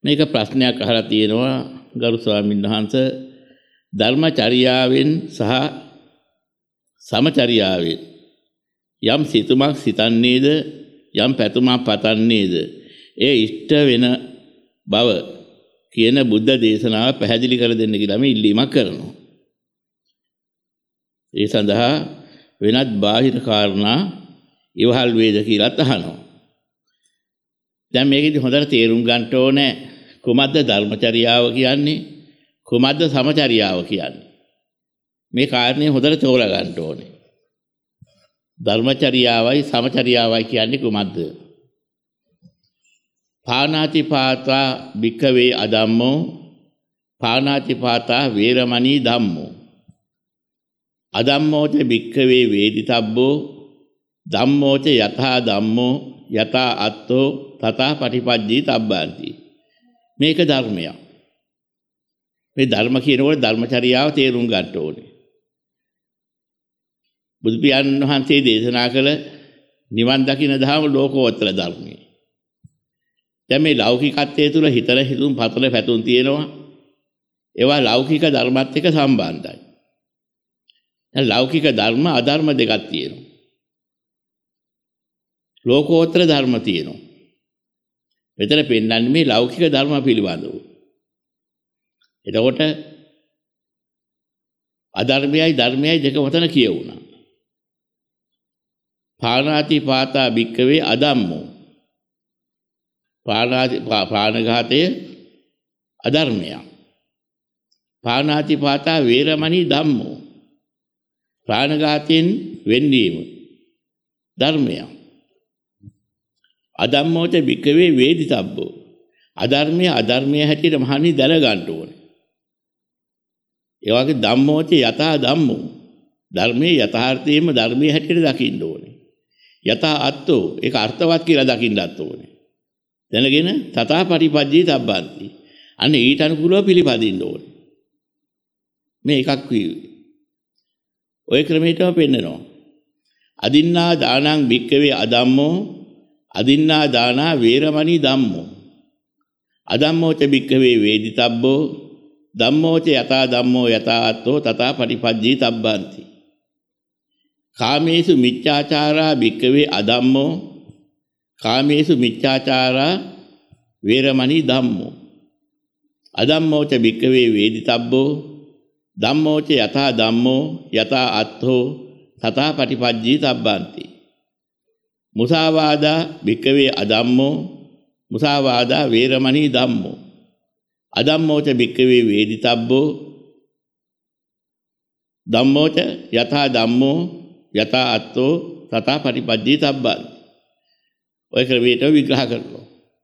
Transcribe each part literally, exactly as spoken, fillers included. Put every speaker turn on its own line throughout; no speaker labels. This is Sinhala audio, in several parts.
මේක ප්‍රශ්නයක් අහලා තියෙනවා ගරු ස්වාමීන් වහන්සේ ධර්මචර්යාවෙන් සහ සමචර්යාවෙන් යම් සිතුමක් සිතන්නේද යම් පැතුමක් පතන්නේද ඒ ඉෂ්ට වෙන බව කියන බුද්ධ දේශනාව පැහැදිලි කර දෙන්න කියලා මේ ඉල්ලීමක් කරනවා. ඒ සඳහා වෙනත් බාහිර කාරණා ඉවහල් වේද කියලා අහනවා. දැන් මේකෙදි හොඳට තේරුම් ගන්න ඕනේ කුමද්ද ධර්මචර්යාව කියන්නේ කුමද්ද සමචර්යාව කියන්නේ. මේ කාරණේ හොඳට තෝරා ගන්න ඕනේ. ධර්මචර්යාවයි සමචර්යාවයි කියන්නේ කුමද්ද? පාණාති පාතා භික්ඛවේ අධම්මෝ පාණාති පාතා වේරමණී ධම්මෝ අධම්මෝච භික්ඛවේ වේදිතබ්බෝ ධම්මෝච යථා ධම්මෝ යථා අත්තෝ තථා පටිපජ්ජී තබ්බන්ති. මේක ධර්මයක්. මේ ධර්ම කියනකොට ධර්මචර්යාව තේරුම් ගන්න ඕනේ. බුදු පියාණන් වහන්සේ දේශනා කළ නිවන් දකින ධර්ම ලෝකෝත්තර ධර්මයි. දැන් මේ ලෞකිකත්වයේ තුල හිතන හිතුම් පතන පැතුම් තියෙනවා. ඒවා ලෞකික ධර්මات එක්ක සම්බන්ධයි. දැන් ලෞකික ධර්ම අධර්ම දෙකක් තියෙනවා. ලෝකෝත්තර ධර්ම තියෙනවා. මෙතන පෙන්වන්නේ මේ ලෞකික ධර්ම පිළිබඳව. එතකොට අධර්මයයි ධර්මයයි දෙක වතන කියවුණා. පාණාති පාතා භික්ඛවේ අධම්මෝ පාණාති ප්‍රාණඝාතය අධර්මයක්. පාණාති පාතා වේරමණී ධම්මෝ ප්‍රාණඝාතයෙන් වෙන්වීම ධර්මයක්. අධම්මෝච භික්ඛවේ වේදිතබ්බෝ අධර්මයේ අධර්මයේ හැටියට මහණනි දැන ගන්න ඕනේ. ඒ වගේ ධම්මෝච යථා ධම්මෝ ධර්මයේ යථාර්ථයෙන්ම ධර්මයේ හැටියට දකින්න ඕනේ. යථා අත්තෝ ඒක අර්ථවත් කියලා දකින්නත් ඕනේ. දැනගෙන තථා පටිපජ්ජී තබ්බන්ති. අනේ ඊට අනුකූලව පිළිපදින්න ඕනේ. මේ එකක් වී. ඔය ක්‍රමයටම පෙන්නනවා. අදින්නා දානං භික්ඛවේ අධම්මෝ අදින්නා දානා වේරමණී ධම්මෝ අධම්මෝච භික්ඛවේ වේදිතබ්බෝ ධම්මෝච යථා ධම්මෝ යථා අත්තෝ තථා පටිපජ්ජී තබ්බන්ති. කාමේසු මිච්ඡාචාරා භික්ඛවේ අධම්මෝ කාමේසු මිච්ඡාචාරා වේරමණී ධම්මෝ අධම්මෝච භික්ඛවේ වේදිතබ්බෝ ධම්මෝච යථා ධම්මෝ යථා අත්තෝ තථා පටිපජ්ජී තබ්බන්ති. මුසාවාදා භික්ඛවේ අධම්මෝ මුසාවාදා වේරමණී ධම්මෝ අධම්මෝච භික්ඛවේ වේදිතබ්බෝ ධම්මෝච යථා ධම්මෝ යථා අත්තෝ තථා පටිපජ්ජී තබ්බන්ති. ඔය ක්‍රමයට විග්‍රහ කරනවා.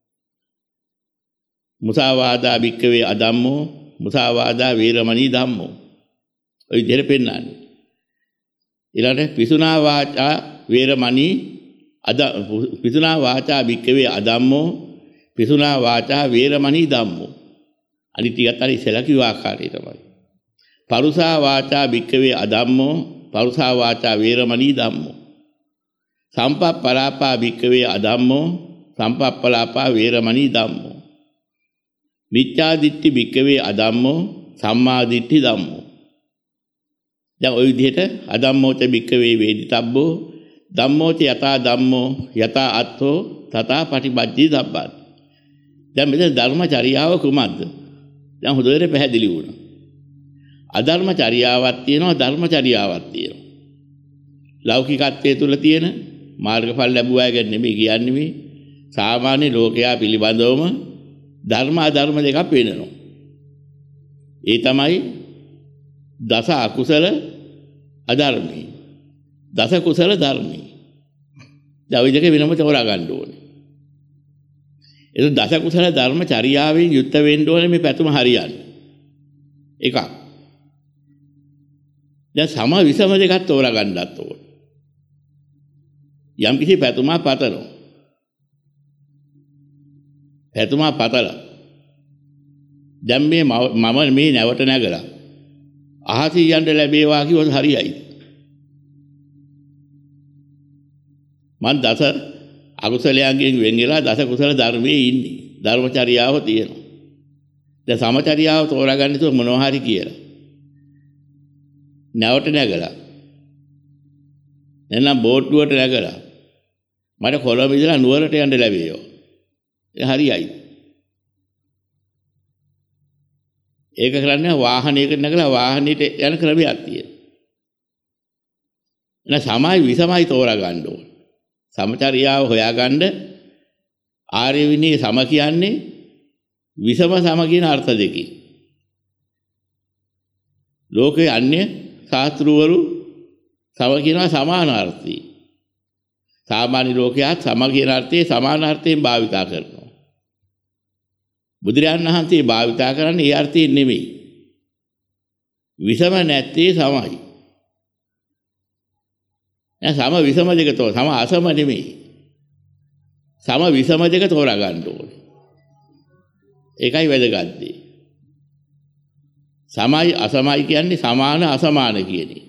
මුසාවාදා භික්ඛවේ අධම්මෝ මුසාවාදා වේරමණී ධම්මෝ ඔය විදිහට පෙන්නන්නේ. ඊළඟට පිසුනා වාචා වේරමණී අද පිසුනා වාචා භික්ඛවේ අධම්මෝ පිසුනා වාචා වේරමණී ධම්මෝ අනිත් ටිකත් අර ඉස්සෙල්ලා කිව්ව ආකාරය තමයි. පරුසා වාචා භික්ඛවේ අධම්මෝ පරුසා වාචා වේරමණී ධම්මෝ සම්පප්පලාපා භික්ඛවේ අධම්මෝ සම්පප්පලාපා වේරමණී ධම්මෝ මිච්ඡා දිට්ඨි භික්ඛවේ අධම්මෝ සම්මා දිට්ඨි ධම්මෝ. දැන් ওই විදිහට අධම්මෝච භික්ඛවේ වේදිතබ්බෝ ධම්මෝච යථා ධම්මෝ යථා අත්තෝ තථා පටිපජ්ජී තබ්බන්ති. දැන් මෙතන ධර්මචර්යාව කුමක්ද? දැන් හොඳට පැහැදිලි වුණා. අධර්මචර්යාවක් තියෙනවා ධර්මචර්යාවක් තියෙනවා. ලෞකිකත්වයේ තුල තියෙන මාර්ගඵල ලැබුවා ගැන නෙමෙයි කියන්නේ මේ සාමාන්‍ය ලෝකයා පිළිබඳවම ධර්ම අධර්ම දෙකක් වෙනනවා. ඒ තමයි දස අකුසල අධර්මී දස කුසල ධර්මී. දැන් ওই දෙක වෙනම තෝරා ගන්න ඕනේ. ඒක දස කුසල ධර්ම චර්යාවෙන් යුක්ත වෙන්න ඕනේ මේ පැතුම හරියන්න. එකක්. දැන් සම විසම දෙකක් තෝරා ගන්නත් ඕනේ. යම් කිසි පැතුමක් පතනවා. පැතුමක් පතලා දැන් මේ මම මේ නැවට නැගලා අහසී යන්න ලැබේවා කිව්වොත් හරියයි. මන් දස අකුසලයන්ගෙන් වෙන් වෙලා දස කුසල ධර්මයේ ඉන්නේ. ධර්මචර්යාව තියෙනවා. දැන් සමචරියාව තෝරාගන්න තු මොනවා හරි කියලා. නැවට නැගලා. නැත්නම් බෝට්ටුවට නැගලා. මට කොළඹ ඉඳලා නුවරට යන්න ලැබෙනවා. ඒ හරියයි. ඒක කරන්නේ වාහනයකට නැගලා වාහනේට යන ක්‍රමයක් තියෙනවා. එන සමයි විසමයි තෝරා ගන්න ඕන. සමචරියාව හොයාගන්න ආර්ය විනය සම කියන්නේ විසම සම කියන අර්ථ දෙකකින්. ලෝකයේ අන්‍ය ශාස්ත්‍රවරු සම කියනවා සමානාර්ථී. සාමාන්‍ය ලෝකයා සම කියන අර්ථයේ සමානාර්ථයෙන් භාවිතා කරනවා. බුදුරජාණන් වහන්සේ භාවිතා කරන්නේ ඒ අර්ථයෙන් නෙමෙයි. විසම නැත්තේ සමයි. නෑ සම විසම දෙක තෝ සම අසම නෙමෙයි. සම විසම දෙක තෝරා ගන්න ඕනේ. ඒකයි වැදගත් දේ. සමයි අසමයි කියන්නේ සමාන අසමාන කියන්නේ.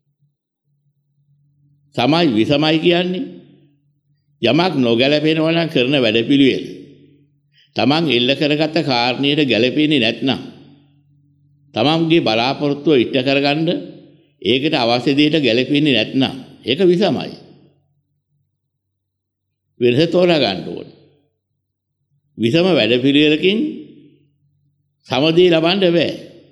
සමයි විසමයි කියන්නේ යමක් නොගැලපෙනවා නම් කරන වැඩපිළිවෙල. තමන් එල්ල කරගත්ත කාරණයට ගැලපෙන්නේ නැත්නම් තමන්ගේ බලාපොරොත්තුව ඉෂ්ට කරගන්න ඒකට අවශ්‍ය දෙයට ගැලපෙන්නේ නැත්නම් ඒක විසමයි. වෙනස තෝරා ගන්න ඕනේ. විසම වැඩපිළිවෙලකින් සමදේ ලබන්න බෑ.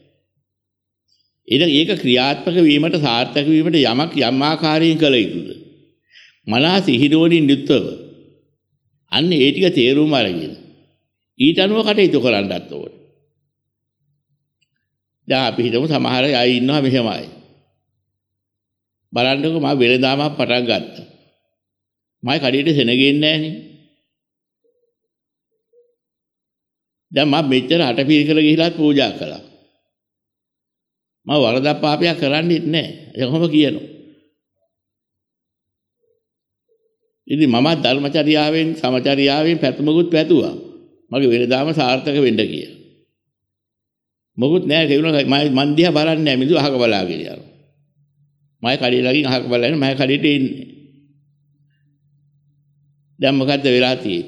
ඒක ක්‍රියාත්මක වීමට සාර්ථක වීමට යමක් යම් ආකාරයෙන් කළ යුතුද? මනස සිහිනුවණින් යුක්තව අන්න ඒ ටික තේරුම් අරගෙන ඊට අනුව කටයුතු කරන්නත් ඕනේ. දැන් අපි හිතමු සමහර අය ඉන්නවා මෙහෙමයි. බලන්නකො මම වෙලදාමක් පටන් ගත්තා. මම කඩේට සෙනගෙන්නේ නැහනේ. දැන් මම මෙච්චර අටපිරිකර ගිහිලා පූජා කළා. මම වරදක් පාපයක් කරන්නේ නැහැ. ඒක කොහොම කියනවා. ඉතින් මම ධර්මචර්යාවෙන් සමචර්යාවෙන් පැතුමකුත් පැතුවා. මගේ වෙලදාම සාර්ථක වෙන්න කියලා. මොකුත් නැහැ කියනවා මම මන් දිහා බලන්නේ නැහැ මිදු අහක බලාගෙන යනවා. මම කඩේ ළඟින් අහක බලන්නේ මම කඩේට ඉන්නේ. දැන් මොකද්ද වෙලා තියෙන්නේ?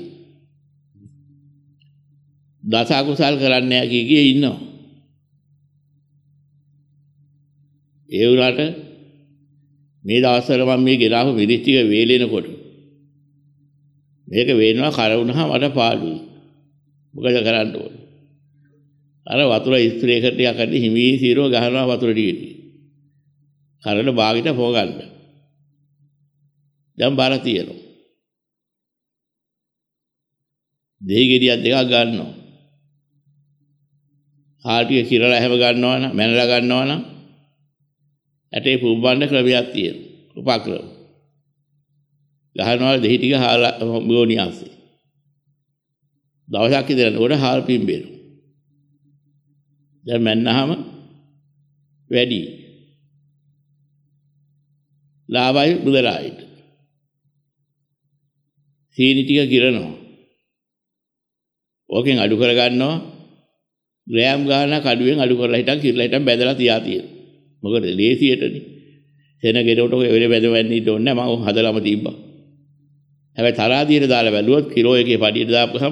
දස අකුසල් කරන්නේ නැහැ කී කී ඉන්නවා. ඒ වුණාට මේ දවස්වල මම මේ ගෙනාව මිරිස් ටික වේලෙනකොට මේක වේනවා කර වුණාම මට පාළුයි. මොකද කරන්න ඕනේ? අර වතුර ස්ප්‍රේ කරලා ටිකක් අද්දි හිමී සීරෝ ගහනවා වතුර ටික. කරන භාගිට පොගන්න. දැන් බාර තියෙනවා. දෙහි ගෙඩියක් දෙකක් ගන්නවා. හාල් ටික කිරලා හැම ගන්නවා නම් මැනලා ගන්නවා නම් ඇටේ පුම්බන්න ක්‍රමයක් තියෙනවා. උපක්‍රම. ගහනවා දෙහි ටික හාල් ගෝණියස්සේ. දවසක් ඉඳලා උඩ හාල් පිම්බෙනවා. දැන් මැන්නාම වැඩි. ලාභයි බුදලායිට. සීනි ටික කිරනවා. ඕකෙන් අඩු කර ගන්නවා. ග්‍රෑම් ගානක් අඩුවෙන් අඩු කරලා හිටන් කිරලා හිටන් බැදලා තියා තියෙනවා. මොකද ලේසියටනේ. සෙන ගෙඩට ඔය වෙලේ බැදවන්න ඉන්න ඕනේ නැහැ. මම හදලාම තිබ්බා. හැබැයි තරාදියට දාලා බැලුවොත් කිලෝ එකේ පඩියට දාපුවාම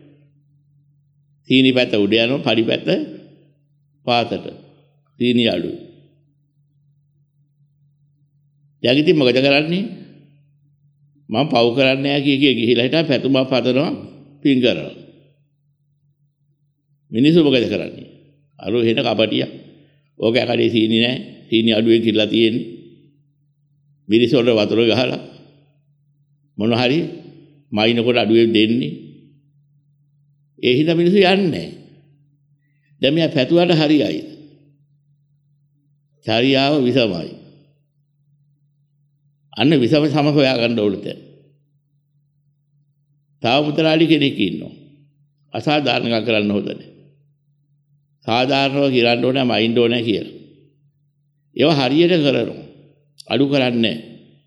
සීනි පැත්ත උඩ යනවා පඩි පැත්ත පාතට. සීනි අඩුයි. දැන් ඉතින් මොකද කරන්නේ? මම පව් කරන්නේ නැහැ කිය කිය ගිහිලා හිටන් පැතුමක් පතනවා පින් කරනවා. මිනිස්සු මොකද කරන්නේ? අර එහෙන කපටියා. ඕක ඇකඩේ සීනි නැහැ. සීනි අඩුවෙන් කිරලා තියෙන්නේ. මිරිස් වල වතුර ගහලා මොන හරි මයින්කොට අඩුවෙන් දෙන්නේ. ඒ හින්දා මිනිස්සු යන්නේ නැහැ. දැන් මෙයා පැතුවට හරියයි. චාරියාව විසමයි. අන්න විසම සම හොයා ගන්න ඕනේ දැන්. තාව පුතරාලි කෙනෙක් ඉන්නවා. අසාධාරණකම් කරන්න හොඳ නැහැ. සාධාරණව කිරන්න ඕනේ මයින්ඩ් ඕනේ කියලා. ඒවා හරියට කරනවා. අඩු කරන්නේ නැහැ.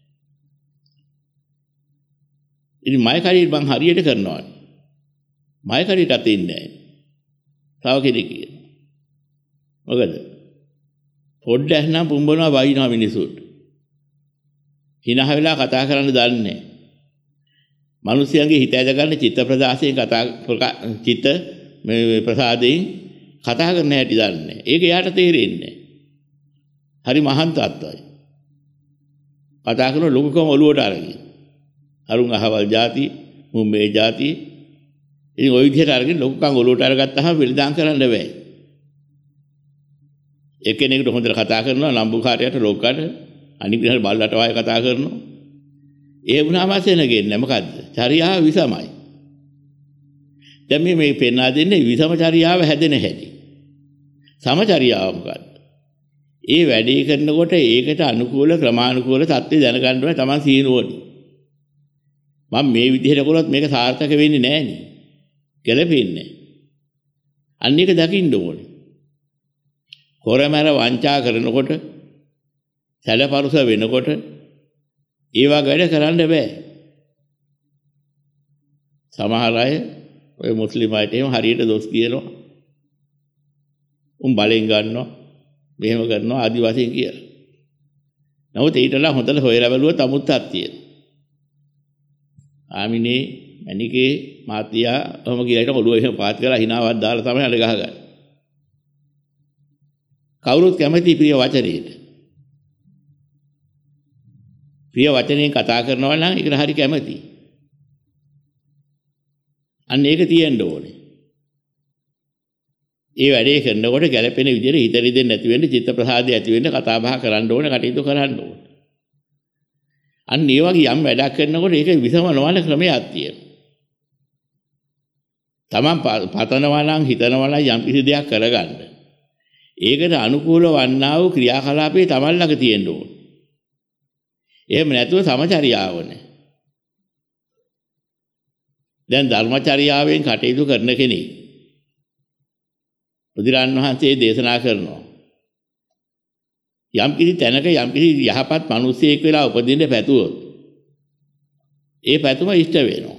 ඉතින් මයි කරියට මං හරියට කරනවා. මයි කරියට අතින්නේ නැහැ. තව කෙනෙක් කියනවා. මොකද? පොඩ්ඩක් නම් පුම්බනවා වයින්නවා මිනිසුන්ට. හිනහ වෙලා කතා කරන්න දන්නේ නැහැ. මිනිස්යන්ගේ හිත ඇද ගන්න චිත්ත ප්‍රදාසයෙන් කතා චිත්ත මේ ප්‍රසාදයෙන් කතා කරන්න හැටි දන්නේ නැහැ. ඒක යාට තේරෙන්නේ නැහැ. හරි මහාන් තාත්තයි. කතා කරන ලොකුකම ඔළුවට අරගෙන. අරුන් අහවල් ಜಾති, මුන් මේ ಜಾති. ඉතින් ওই විදිහට අරගෙන ලොකුකම් ඔළුවට අරගත්තාම වෙලිදාම් කරන්න බෑ. එක්කෙනෙකුට හොඳට කතා කරනවා නම්බුකාරයට ලෝකකට අනිත් විදිහට බල්ලට වාය කතා කරනවා. ඒ වුණාම සෙනගෙන්නේ මොකද්ද? චර්යාව විසමයි. දැන් මේ මේ පෙන්වා දෙන්නේ විසම චර්යාව හැදෙන හැටි. සමචර්යාව මොකද්ද? ඒ වැඩේ කරනකොට ඒකට අනුකූල ක්‍රමානුකූල தත්ත්වය දැනගන්න ඕනේ Taman සීනුවනි. මම මේ විදිහට කළොත් මේක සාර්ථක වෙන්නේ නැහැ නේ. ගැලපෙන්නේ නැහැ. අන්න ඒක දකින්න ඕනේ. කොරමර වංචා කරනකොට සැලපරුස වෙනකොට ඒවා වැඩ කරන්න බෑ. සමහර අය ඔය මුස්ලිම් අයට එහෙම හරියට දොස් කියනවා. උන් බලෙන් ගන්නවා, මෙහෙම කරනවා ආදි වශයෙන් කියලා. නමුත් ඊටලා හොඳට හොයලා බලුවොත් අමුත්තක් තියෙනවා. ආමිනේ මණිකේ මාත්‍යා ඔහොම කියලා හිට ඔළුව එහෙම පාත් කරලා හිනාවක් දාලා තමයි අර ගහගන්නේ. කවුරුත් කැමති ප්‍රිය වචනේට. ප්‍රිය වචනෙන් කතා කරනවා නම් ඒකට හරි කැමති. අන්න ඒක තියෙන්න ඕනේ. ඒ වැඩේ කරනකොට ගැළපෙන විදිහට හිත රිදෙන්නේ නැති වෙන්න, චිත්ත ප්‍රසාදය ඇති වෙන්න කතා බහ කරන්න ඕනේ, කටයුතු කරන්න ඕනේ. අන්න ඒ වගේ යම් වැඩක් කරනකොට ඒක විසම නොවන ක්‍රමයක් තියෙනවා. Taman පතනවා නම් හිතනවා නම් යම් කිසි දෙයක් කරගන්න. ඒකට අනුකූල වන්නා වූ ක්‍රියාකලාපේ Taman ළඟ තියෙන්න ඕනේ. එහෙම නැතුව සමචරියාවනේ. දැන් ධර්මචර්යාවෙන් කටයුතු කරන කෙනෙක් බුදුරන් වහන්සේ දේශනා කරනවා යම් කිසි තැනක යම් කිසි යහපත් මිනිසෙක් වෙලා උපදින්න පැතුවොත් ඒ පැතුම ඉෂ්ට වෙනවා.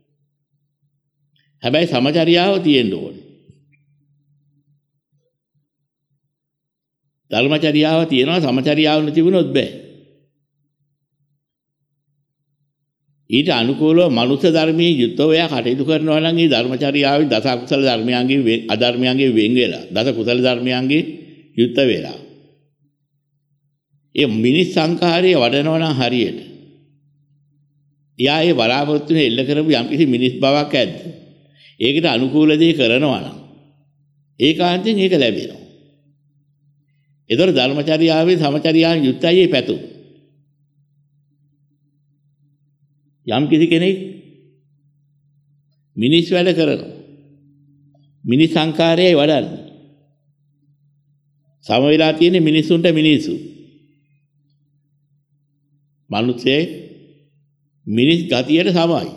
හැබැයි සමචර්යාව තියෙන්න ඕනේ. ධර්මචර්යාව තියෙනවා, සමචර්යාව නැතිවුණොත් බෑ. ඊට අනුකූලව මනුෂ්‍ය ධර්මයේ යුක්තව එයා කටයුතු කරනවා නම් ඒ ධර්මචර්යාවේ දස අකුසල ධර්මයන්ගේ අධර්මයන්ගේ වෙන් වෙලා දස කුසල ධර්මයන්ගේ යුක්ත වෙලා ඒ මිනිස් සංඛාරයේ වඩනවා නම් හරියට එයා ඒ බලාපොරොත්තුනේ එල්ල කරපු යම්කිසි මිනිස් බවක් ඇද්ද ඒකට අනුකූල දේ කරනවා නම් ඒකාන්තයෙන් ඒක ලැබෙනවා. ඒතර ධර්මචර්යාවේ සමචර්යාවෙන් යුක්තයි ඒ පැතුම. යම් කිසි කෙනෙක් මිනිස් වැඩ කරනවා. මිනිස් සංකාරයයි වඩන්නේ. සම වෙලා තියෙන මිනිසුන්ට මිනිසු. මිනිස්සේ මිනිස් ගතියට සමයි.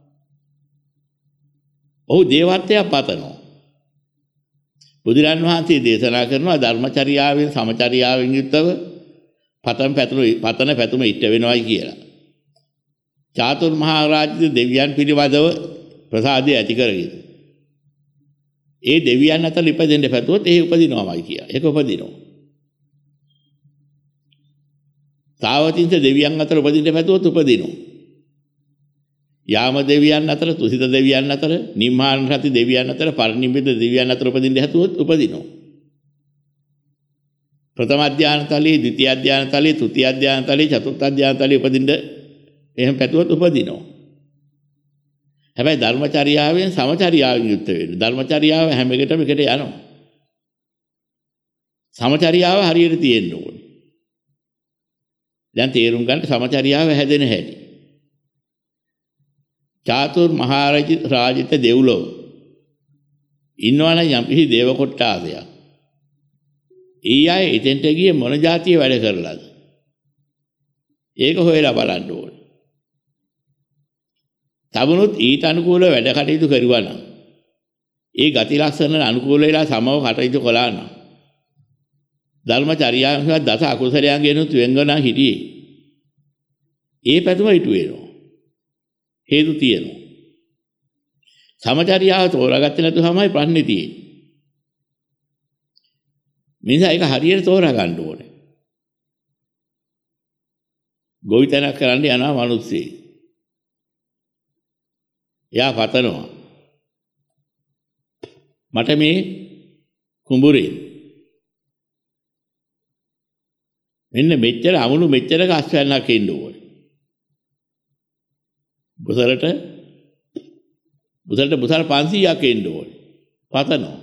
ඔහු දේවත්වයක් පතනවා. බුදුරන් වහන්සේ දේශනා කරනවා ධර්මචර්යාවෙන් සමචර්යාවෙන් යුක්තව පතන පැතුම පතන පැතුම ඉෂ්ට වෙනවයි කියලා. චාතුර් මහා රාජ්‍ය දෙවියන් පිළිවදව ප්‍රසාදය ඇති කරගෙන ඒ දෙවියන් අතර ඉපදෙන්න පැතුවොත් ඒ උපදිනවමයි කියලා. ඒක උපදිනවා. තාවතින්ස දෙවියන් අතර උපදින්න පැතුවොත් උපදිනවා. යාම දෙවියන් අතර, තුසිත දෙවියන් අතර, නිම්හාන රති දෙවියන් අතර, පරිනිම්බිත දෙවියන් අතර උපදින්න හැතුවොත් උපදිනවා. ප්‍රථම අධ්‍යාන තලයේ, ද්විතිය අධ්‍යාන තලයේ, තෘතිය අධ්‍යාන තලයේ, චතුර්ථ අධ්‍යාන තලයේ උපදින්න එහෙම පැතුවත් උපදිනවා. හැබැයි ධර්මචර්යාවෙන් සමචර්යාවෙන් යුක්ත වෙන්න. ධර්මචර්යාව හැම එකටම එකට යනවා. සමචර්යාව හරියට තියෙන්න ඕනේ. දැන් තේරුම් ගන්න සමචර්යාව හැදෙන හැටි. චාතුර් මහා රාජිත දෙව්ලොව ඉන්නවනම් යම් කිසි දේව කොට්ටාසයක්. ඊ අය එතෙන්ට ගියේ මොන જાතිය වැඩ කරලාද? ඒක හොයලා බලන්න ඕනේ. තවනුත් ඊට අනුකූලව වැඩ කටයුතු කරුවා නම් ඒ ගති ලක්ෂණ අනුකූල වෙලා සමව කටයුතු කළා නම් ධර්මචර්යාවෙන් දස අකුසලයන් ගෙනුත් වෙන්ගණන් හිටියේ ඒ පැතුම හිටු වෙනවා. හේතු තියෙනවා. සමචර්යාව තෝරාගත්තේ නැතුවමයි ප්‍රශ්නේ තියෙන්නේ. මිනිසා ඒක හරියට තෝරා ගන්න ඕනේ. ගොවිතැනක් කරන්න යනවා මිනිස්සෙක්. එයා පතනවා මට මේ කුඹුරේ. මෙන්න මෙච්චර අමුණු මෙච්චරක අස්වැන්නක් ඉන්න ඕනේ. බුසලට බුසලට බුසල් පන්සීයක් ඉන්න ඕනේ. පතනවා.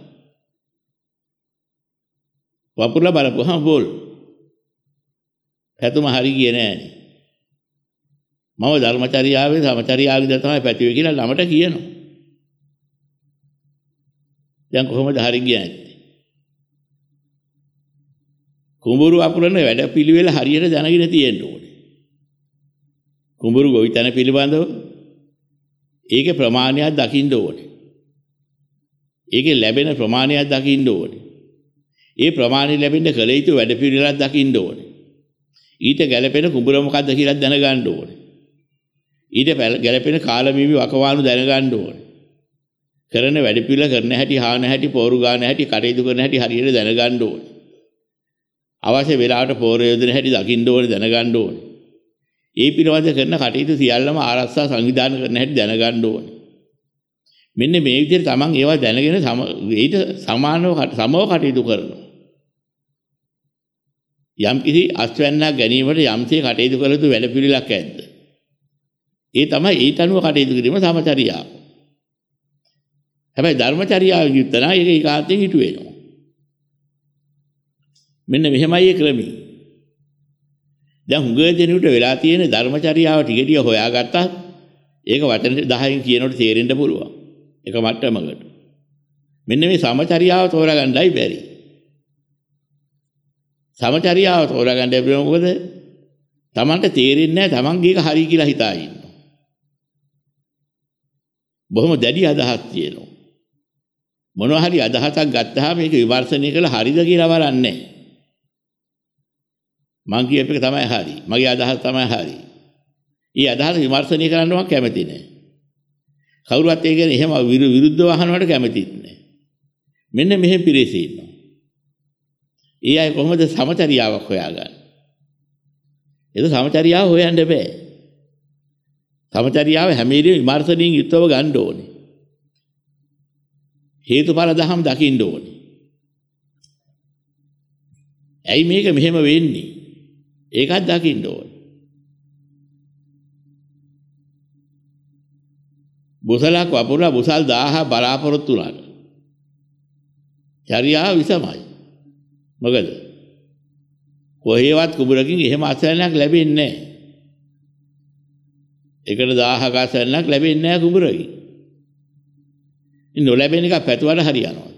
වපුරලා බලපුවහම බෝල්. පැතුම හරි ගියේ නෑනේ. මම ධර්මචර්යාවේ සමචර්යාවේ තමයි පැතුවේ කියලා ළමට කියනවා. දැන් කොහොමද හරි ගියේ නැත්තේ? කුඹුරු වපුරන වැඩ පිළිවෙල හරියට දැනගෙන තියෙන්න ඕනේ. කුඹුරු ගොවිතැන පිළිබඳව ඒකේ ප්‍රමාණයක් දකින්න ඕනේ. ඒකේ ලැබෙන ප්‍රමාණයක් දකින්න ඕනේ. ඒ ප්‍රමාණය ලැබෙන්න කල යුතු වැඩ පිළිවෙලක් දකින්න ඕනේ. ඊට ගැළපෙන කුඹුර මොකක්ද කියලා දැනගන්න ඕනේ. ඊට ගැළපෙන කාලමීමි වකවානු දැනගන්න ඕනේ. කරන වැඩ පිළිවෙල කරන හැටි, හාන හැටි, පෝරු ගන්න හැටි, කටයුතු කරන හැටි හරියට දැනගන්න ඕනේ. අවශ්‍ය වෙලාවට පෝර යොදන හැටි දකින්න ඕනේ, දැනගන්න ඕනේ. ඒ පිළිබඳ කරන කටයුතු සියල්ලම ආරක්ෂා සංවිධානය කරන හැටි දැනගන්න ඕනේ. මෙන්න මේ විදිහට තමන් ඒවා දැනගෙන ඊට සමානව සමව කටයුතු කරනවා. යම් කිසි අස්වැන්නක් ගැනීමට යම්සේ කටයුතු කළ යුතු වැඩ පිළිලක් ඇද්ද? ඒ තමයි ඊට අනුව කටයුතු කිරීම සමචරියාව. හැබැයි ධර්මචර්යාව යුක්තන ඒක ඒකාන්තයෙන් හිටු වෙනවා. මෙන්න මෙහෙමයි ඒ ක්‍රමය. දැන් හුඟ දෙනෙකුට වෙලා තියෙන ධර්මචර්යාව ටික ටික හොයාගත්තත් ඒක වචන දහයෙන් කියනකොට තේරෙන්න පුළුවන්. එක මට්ටමකට. මෙන්න මේ සමචර්යාව තෝරාගන්නයි බැරි. සමචර්යාව තෝරාගන්න බැරි මොකද? Tamanට තේරෙන්නේ නැහැ Tamanගේ එක හරි කියලා හිතා ඉන්නවා. බොහොම දැඩි අදහස් තියෙනවා. මොනවා හරි අදහසක් ගත්තාම මේක විමර්ශනය කළා හරිද කියලා බලන්නේ නැහැ. මං කියප එක තමයි හරි. මගේ අදහස තමයි හරි. ඊ අදහස විමර්ශනය කරන්න මම කැමති නැහැ. කවුරුත් ඒ කියන්නේ එහෙම විරුද්ධව අහනවට කැමතිත් නැහැ. මෙන්න මෙහෙම පිරිස ඉන්නවා. ඒ අය කොහොමද සමචරියාවක් හොයාගන්නේ? ඒක සමචරියාව හොයන්න බෑ. සමචරියාව හැම වෙලේම විමර්ශනයෙන් යුක්තව ගන්න ඕනේ. හේතුඵල දහම් දකින්න ඕනේ. ඇයි මේක මෙහෙම වෙන්නේ? ඒකත් දකින්න ඕනේ. බුසලක් වපුරලා බුසල් දාහ බලාපොරොත්තු වුණාට චර්යාව විසමයි. මොකද කොහේවත් කුඹරකින් එහෙම අසලනක් ලැබෙන්නේ නැහැ. එකට දාහක අසලනක් ලැබෙන්නේ නැහැ කුඹරකින්. ඉතින් නොලැබෙන එක පැතුවට හරියනවා.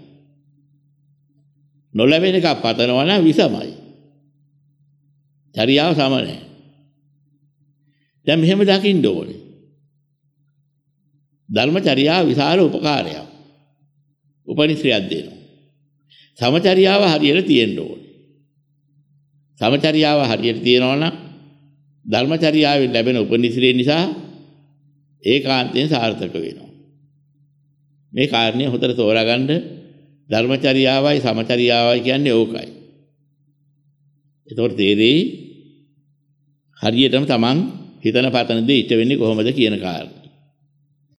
නොලැබෙන එක පතනවා නම් විසමයි. චර්යාව සම නැහැ. දැන් මෙහෙම දකින්න ඕනේ. ධර්මචර්යාව විශාල උපකාරයක්. උපනිශ්‍රයක් දෙනවා. සමචර්යාව හරියට තියෙන්න ඕනේ. සමචර්යාව හරියට තියෙනවා නම් ධර්මචර්යාවෙන් ලැබෙන උපනිශ්‍රේ නිසා ඒකාන්තයෙන් සාර්ථක වෙනවා. මේ කාරණේ හොඳට තෝරාගන්න. ධර්මචර්යාවයි සමචර්යාවයි කියන්නේ ඕකයි. ඒතකොට තේරෙයි හරියටම තමන් හිතන පතන දේ ඉෂ්ට වෙන්නේ කොහොමද කියන කාරණා.